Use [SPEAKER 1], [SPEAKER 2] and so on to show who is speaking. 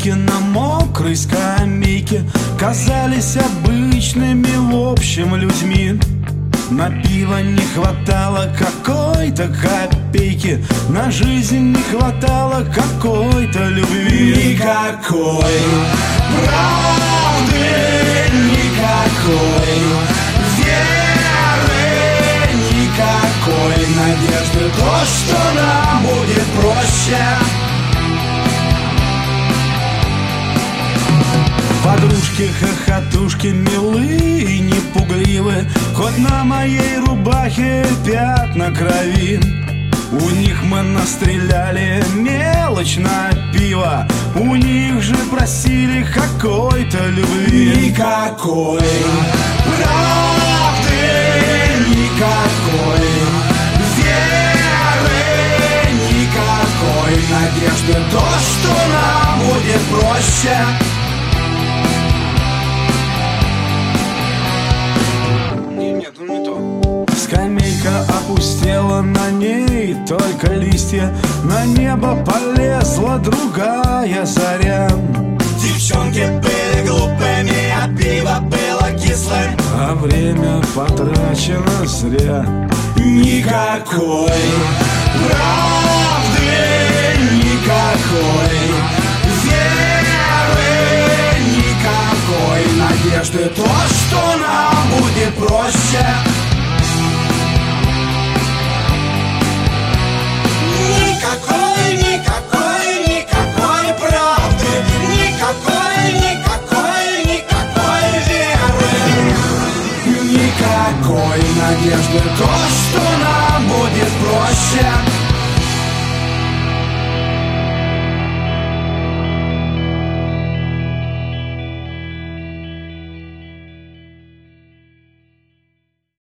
[SPEAKER 1] скамейки, на мокрой скамейке казались обычными в общем людьми. На пиво не хватало какой-то копейки, на жизнь не хватало какой-то любви. Никакой правды, никакой веры, никакой надежды, то, что нам будет проще. Подружки, хохотушки, милые и непугливы, хоть на моей рубахе пятна крови. У них мы настреляли мелочь на пиво, у них же просили какой-то любви. Никакой правды, никакой веры, никакой надежды, то, что нам будет проще. Скамейка опустела, на ней только листья, на небо полезла другая заря. Девчонки были глупыми, а пиво было кислым, а время потрачено зря. Никакой правды, никакой веры, никакой надежды, то, что нам будет проще. Никакой, никакой, никакой правды, никакой, никакой, никакой веры, никакой надежды, то, что нам будет проще.